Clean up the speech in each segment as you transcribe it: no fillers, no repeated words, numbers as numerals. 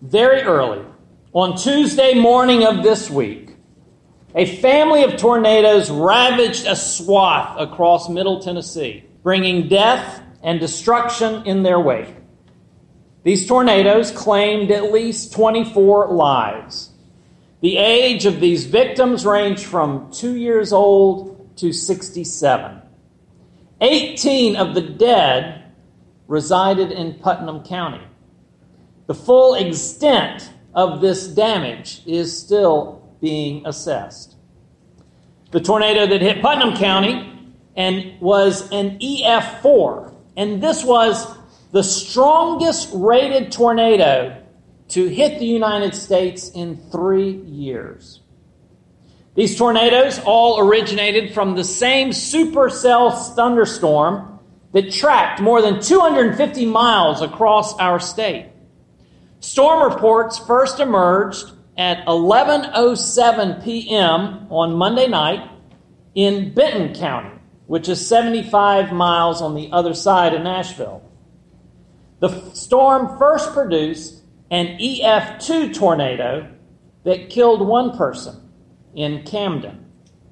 very early, on Tuesday morning of this week, a family of tornadoes ravaged a swath across Middle Tennessee, bringing death and destruction in their wake. These tornadoes claimed at least 24 lives. The age of these victims ranged from 2 years old to 67. 18 of the dead resided in Putnam County. The full extent of this damage is still being assessed. The tornado that hit Putnam County and was an EF4, and this was the strongest rated tornado to hit the United States in 3 years. These tornadoes all originated from the same supercell thunderstorm that tracked more than 250 miles across our state. Storm reports first emerged at 11:07 p.m. on Monday night in Benton County, which is 75 miles on the other side of Nashville. The storm first produced an EF2 tornado that killed one person in Camden.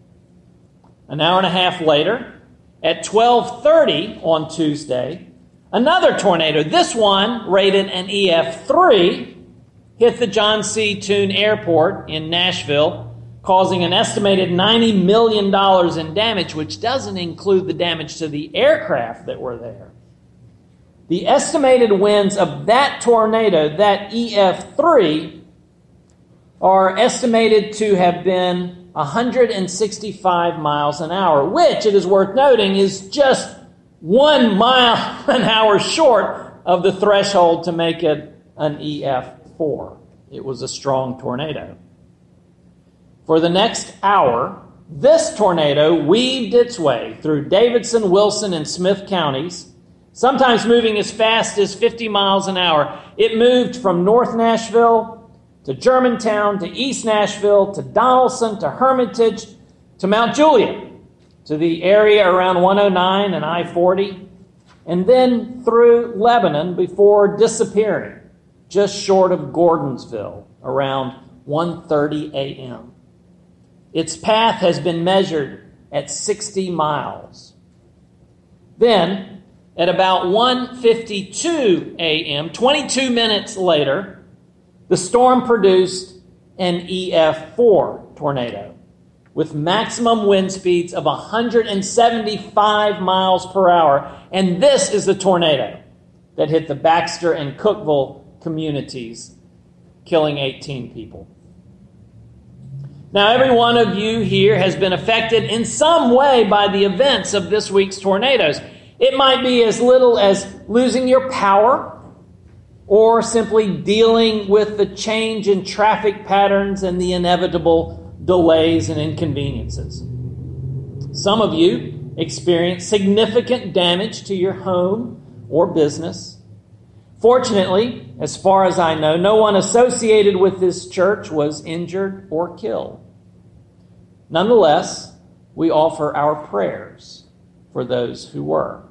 An hour and a half later, at 12:30 on Tuesday, another tornado, this one rated an EF3, hit the John C. Toone Airport in Nashville, causing an estimated $90 million in damage, which doesn't include the damage to the aircraft that were there. The estimated winds of that tornado, that EF3, are estimated to have been 165 miles an hour, which, it is worth noting, is just 1 mile an hour short of the threshold to make it an EF4. It was a strong tornado. For the next hour, this tornado weaved its way through Davidson, Wilson, and Smith counties, sometimes moving as fast as 50 miles an hour. It moved from North Nashville to Germantown, to East Nashville, to Donelson, to Hermitage, to Mount Juliet, to the area around 109 and I-40, and then through Lebanon before disappearing just short of Gordonsville around 1:30 a.m. Its path has been measured at 60 miles. Then, at about 1:52 a.m., 22 minutes later, the storm produced an EF4 tornado with maximum wind speeds of 175 miles per hour. And this is the tornado that hit the Baxter and Cookeville communities, killing 18 people. Now, every one of you here has been affected in some way by the events of this week's tornadoes. It might be as little as losing your power, or simply dealing with the change in traffic patterns and the inevitable delays and inconveniences. Some of you experienced significant damage to your home or business. Fortunately, as far as I know, no one associated with this church was injured or killed. Nonetheless, we offer our prayers for those who were.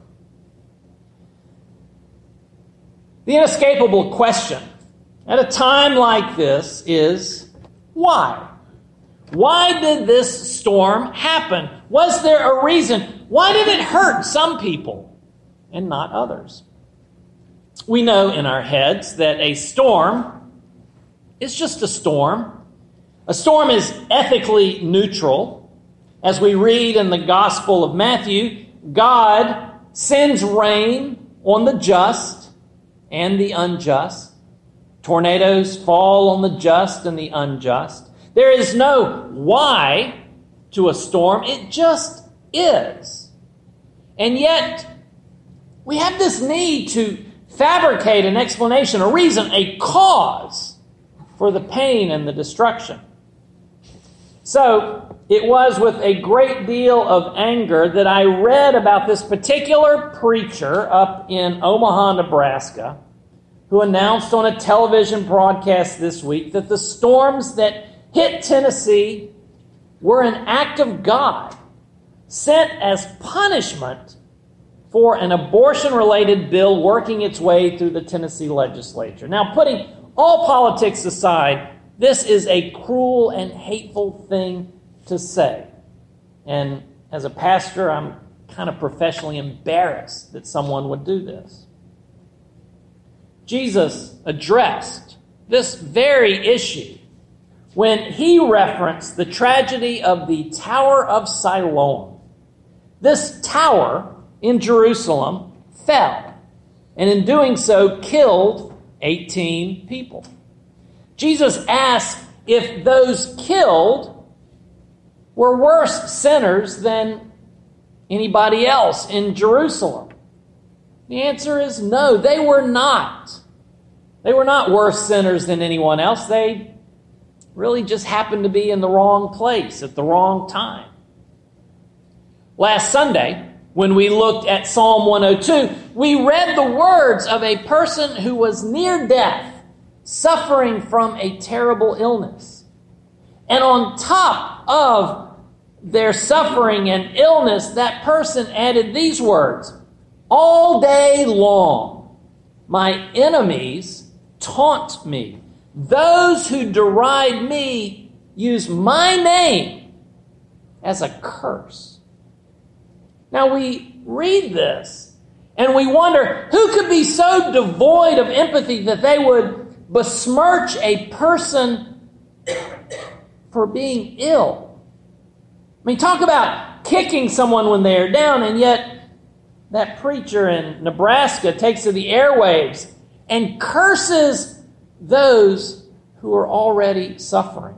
The inescapable question at a time like this is, why? Why did this storm happen? Was there a reason? Why did it hurt some people and not others? We know in our heads that a storm is just a storm. A storm is ethically neutral. As we read in the Gospel of Matthew, God sends rain on the just and the unjust. Tornadoes fall on the just and the unjust. There is no why to a storm. It just is. And yet, we have this need to fabricate an explanation, a reason, a cause for the pain and the destruction. So, it was with a great deal of anger that I read about this particular preacher up in Omaha, Nebraska, who announced on a television broadcast this week that the storms that hit Tennessee were an act of God sent as punishment for an abortion-related bill working its way through the Tennessee legislature. Now, putting all politics aside, this is a cruel and hateful thing to say. And as a pastor, I'm kind of professionally embarrassed that someone would do this. Jesus addressed this very issue when he referenced the tragedy of the Tower of Siloam. This tower in Jerusalem fell, and in doing so killed 18 people. Jesus asked if those killed were worse sinners than anybody else in Jerusalem. The answer is no, they were not. They were not worse sinners than anyone else. They really just happened to be in the wrong place at the wrong time. Last Sunday, when we looked at Psalm 102, we read the words of a person who was near death, suffering from a terrible illness. And on top of their suffering and illness, that person added these words, "All day long, my enemies taunt me. Those who deride me use my name as a curse." Now we read this and we wonder who could be so devoid of empathy that they would besmirch a person for being ill. I mean, talk about kicking someone when they are down, and yet that preacher in Nebraska takes to the airwaves and curses those who are already suffering.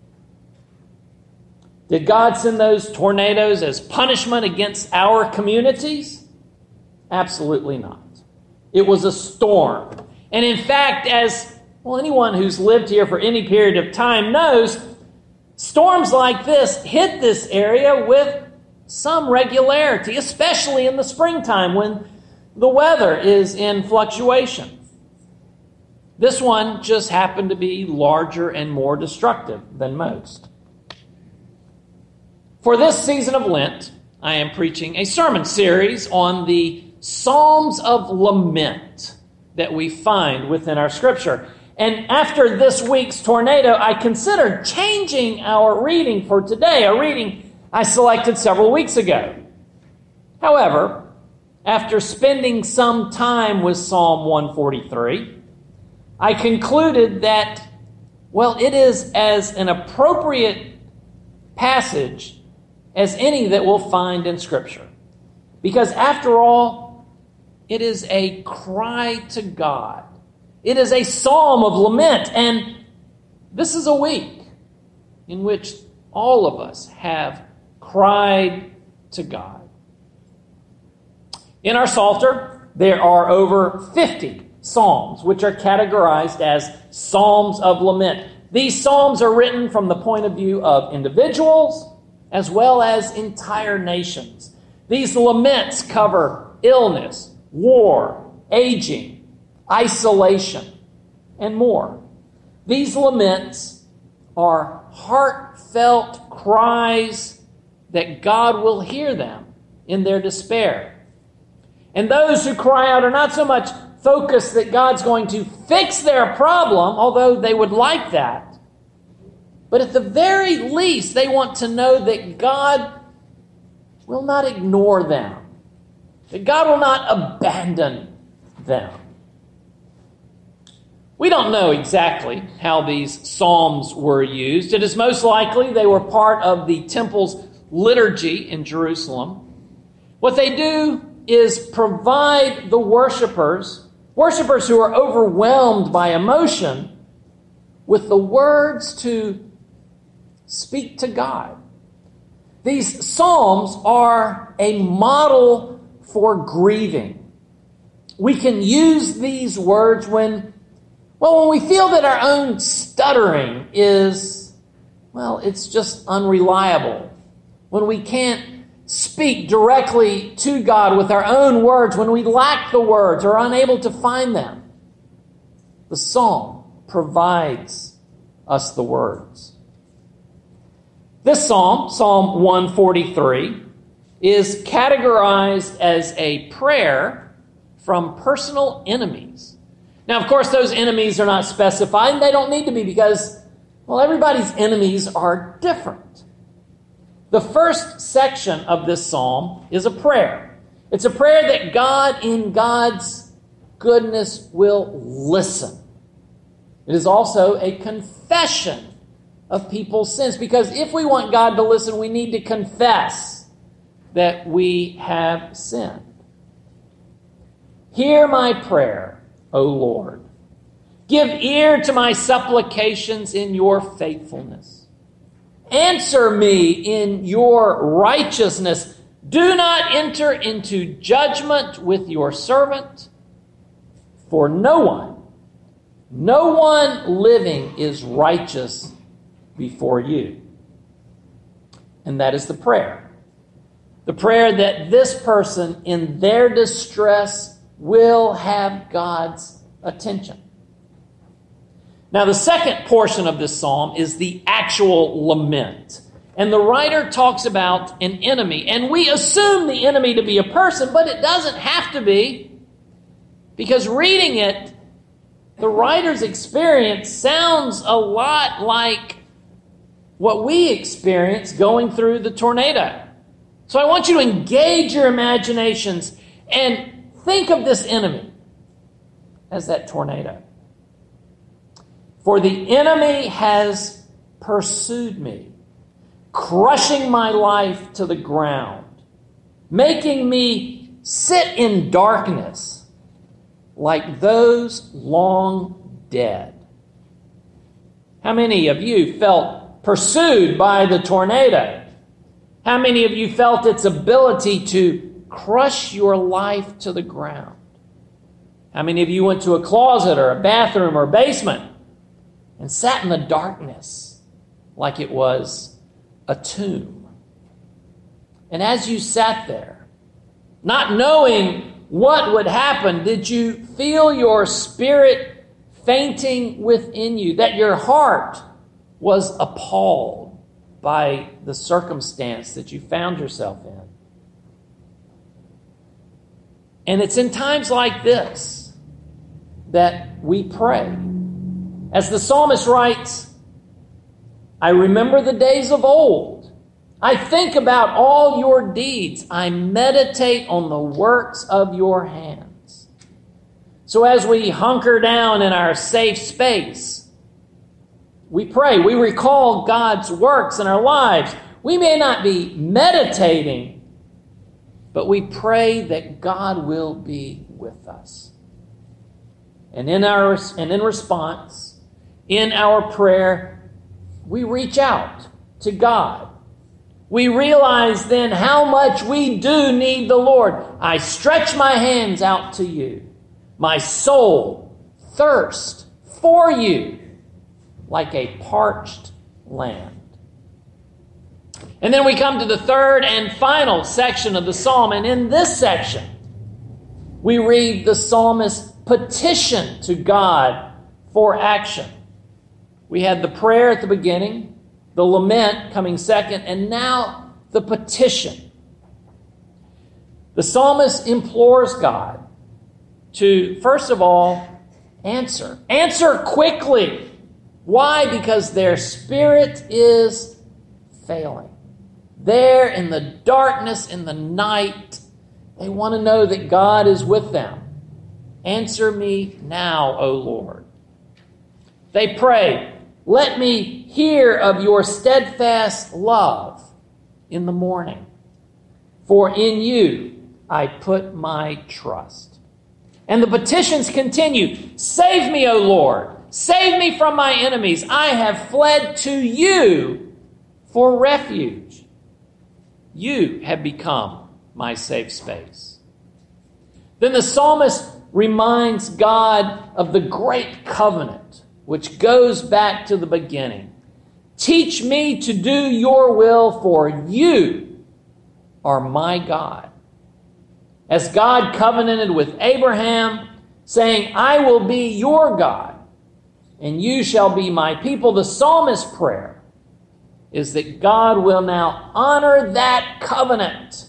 Did God send those tornadoes as punishment against our communities? Absolutely not. It was a storm. And in fact, as anyone who's lived here for any period of time knows, storms like this hit this area with some regularity, especially in the springtime when the weather is in fluctuation. This one just happened to be larger and more destructive than most. For this season of Lent, I am preaching a sermon series on the Psalms of Lament that we find within our Scripture. And after this week's tornado, I considered changing our reading for today, a reading I selected several weeks ago. However, after spending some time with Psalm 143, I concluded that, it is as an appropriate passage as any that we'll find in Scripture. Because after all, it is a cry to God. It is a psalm of lament, and this is a week in which all of us have cried to God. In our Psalter, there are over 50 psalms, which are categorized as psalms of lament. These psalms are written from the point of view of individuals as well as entire nations. These laments cover illness, war, aging, isolation, and more. These laments are heartfelt cries that God will hear them in their despair. And those who cry out are not so much focused that God's going to fix their problem, although they would like that. But at the very least, they want to know that God will not ignore them, that God will not abandon them. We don't know exactly how these psalms were used. It is most likely they were part of the temple's liturgy in Jerusalem. What they do is provide the worshipers who are overwhelmed by emotion, with the words to speak to God. These psalms are a model for grieving. We can use these words when we feel that our own stuttering is, it's just unreliable. When we can't speak directly to God with our own words, when we lack the words or are unable to find them. The psalm provides us the words. This psalm, Psalm 143, is categorized as a prayer from personal enemies. Now, of course, those enemies are not specified, and they don't need to be because, well, everybody's enemies are different. The first section of this psalm is a prayer. It's a prayer that God, in God's goodness, will listen. It is also a confession of people's sins, because if we want God to listen, we need to confess that we have sinned. Hear my prayer, O Lord. Give ear to my supplications in your faithfulness. Answer me in your righteousness. Do not enter into judgment with your servant, for no one living is righteous before you. And that is the prayer. The prayer that this person in their distress will have God's attention. Now, the second portion of this psalm is the actual lament. And the writer talks about an enemy. And we assume the enemy to be a person, but it doesn't have to be. Because reading it, the writer's experience sounds a lot like what we experience going through the tornado. So I want you to engage your imaginations and think of this enemy as that tornado. For the enemy has pursued me, crushing my life to the ground, making me sit in darkness like those long dead. How many of you felt pursued by the tornado? How many of you felt its ability to crush your life to the ground? How many of you went to a closet or a bathroom or a basement and sat in the darkness like it was a tomb? And as you sat there, not knowing what would happen, did you feel your spirit fainting within you, that your heart was appalled by the circumstance that you found yourself in? And it's in times like this that we pray. As the psalmist writes, I remember the days of old. I think about all your deeds. I meditate on the works of your hands. So as we hunker down in our safe space, we pray. We recall God's works in our lives. We may not be meditating, but we pray that God will be with us. And in response, in our prayer, we reach out to God. We realize then how much we do need the Lord. I stretch my hands out to you. My soul thirsts for you like a parched land. And then we come to the third and final section of the psalm. And in this section, we read the psalmist's petition to God for action. We had the prayer at the beginning, the lament coming second, and now the petition. The psalmist implores God to, first of all, answer. Answer quickly. Why? Because their spirit is failing. There in the darkness, in the night, they want to know that God is with them. Answer me now, O Lord. They pray, let me hear of your steadfast love in the morning. For in you I put my trust. And the petitions continue. Save me, O Lord. Save me from my enemies. I have fled to you for refuge. You have become my safe space. Then the psalmist reminds God of the great covenant, which goes back to the beginning. Teach me to do your will, for you are my God. As God covenanted with Abraham, saying, I will be your God, and you shall be my people. The psalmist's prayer is that God will now honor that covenant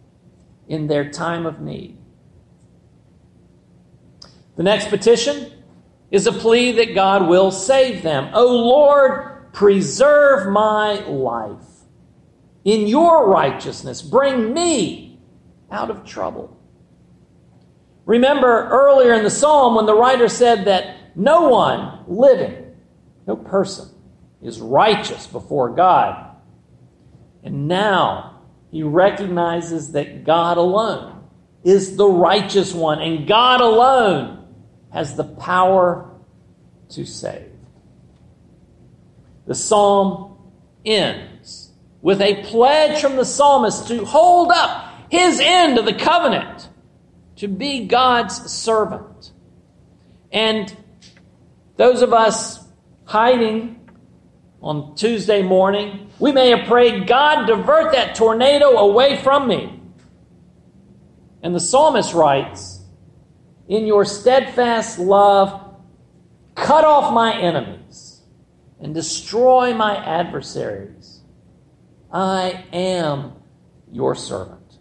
in their time of need. The next petition is a plea that God will save them. O Lord, preserve my life. In your righteousness, bring me out of trouble. Remember earlier in the psalm when the writer said that no one living, no person, is righteous before God. And now he recognizes that God alone is the righteous one, and God alone has the power to save. The psalm ends with a pledge from the psalmist to hold up his end of the covenant, to be God's servant. And those of us hiding on Tuesday morning, we may have prayed, God, divert that tornado away from me. And the psalmist writes, in your steadfast love, cut off my enemies and destroy my adversaries. I am your servant.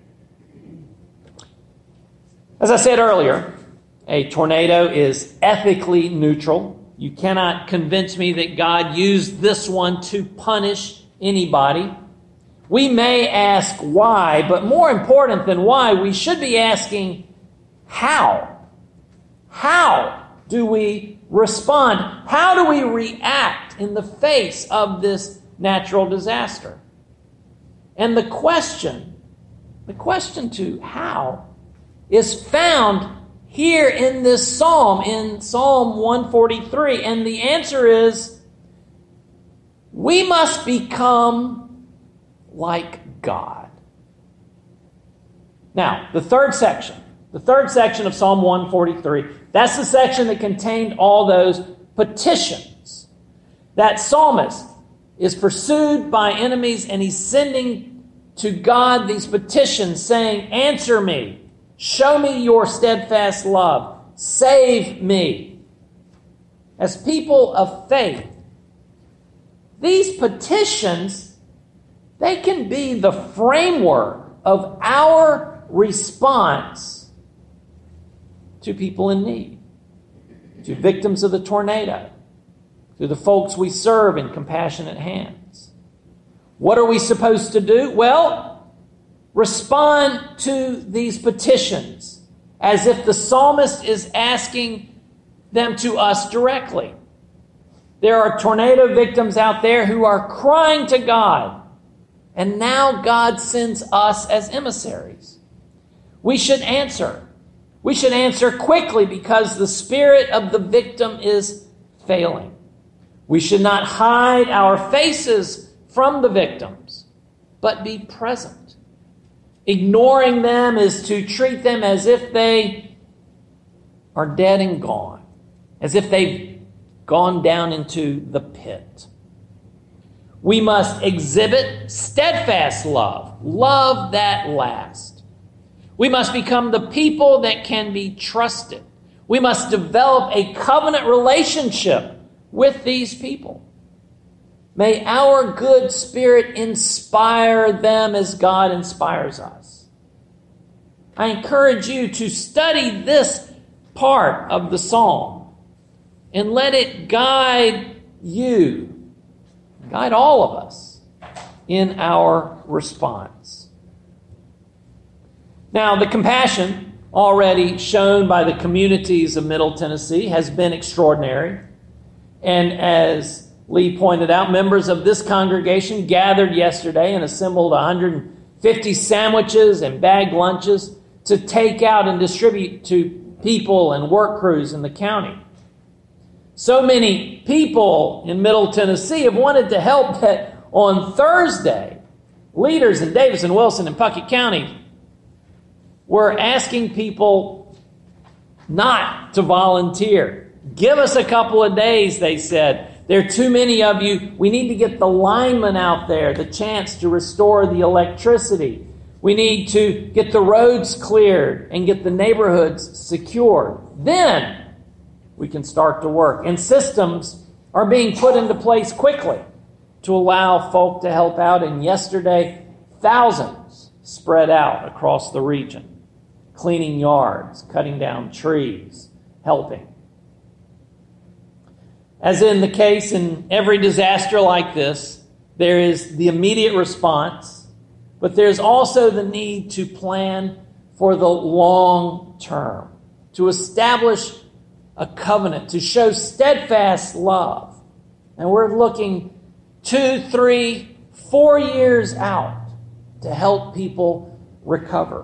As I said earlier, a tornado is ethically neutral. You cannot convince me that God used this one to punish anybody. We may ask why, but more important than why, we should be asking how. How do we respond? How do we react in the face of this natural disaster? And the question to how is found here in this psalm, in Psalm 143. And the answer is, we must become like God. Now, the third section of Psalm 143, that's the section that contained all those petitions. That psalmist is pursued by enemies, and he's sending to God these petitions saying, answer me. Show me your steadfast love. Save me. As people of faith, these petitions, they can be the framework of our response to people in need, to victims of the tornado, to the folks we serve in Compassionate Hands. What are we supposed to do? Well, respond to these petitions as if the psalmist is asking them to us directly. There are tornado victims out there who are crying to God, and now God sends us as emissaries. We should answer. We should answer quickly because the spirit of the victim is failing. We should not hide our faces from the victims, but be present. Ignoring them is to treat them as if they are dead and gone, as if they've gone down into the pit. We must exhibit steadfast love that lasts. We must become the people that can be trusted. We must develop a covenant relationship with these people. May our good spirit inspire them as God inspires us. I encourage you to study this part of the psalm and let it guide you, guide all of us in our response. Now, the compassion already shown by the communities of Middle Tennessee has been extraordinary. And as Lee pointed out, members of this congregation gathered yesterday and assembled 150 sandwiches and bagged lunches to take out and distribute to people and work crews in the county. So many people in Middle Tennessee have wanted to help that on Thursday, leaders in Davis and Wilson and Puckett County were asking people not to volunteer. Give us a couple of days, they said. There are too many of you. We need to get the linemen out there, the chance to restore the electricity. We need to get the roads cleared and get the neighborhoods secured. Then we can start to work. And systems are being put into place quickly to allow folk to help out. And yesterday, thousands spread out across the region, cleaning yards, cutting down trees, helping. As in the case in every disaster like this, there is the immediate response, but there's also the need to plan for the long term, to establish a covenant, to show steadfast love. And we're looking 2, 3, 4 years out to help people recover.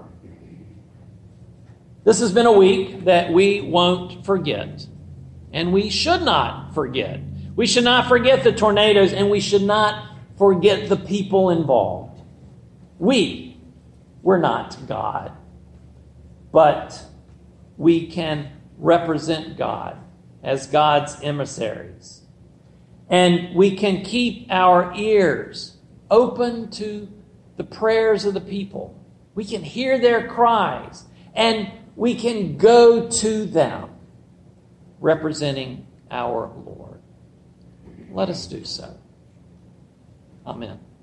This has been a week that we won't forget, and we should not forget. We should not forget the tornadoes, and we should not forget the people involved. We're not God, but we can represent God as God's emissaries. And we can keep our ears open to the prayers of the people. We can hear their cries, and we can go to them representing our Lord. Let us do so. Amen.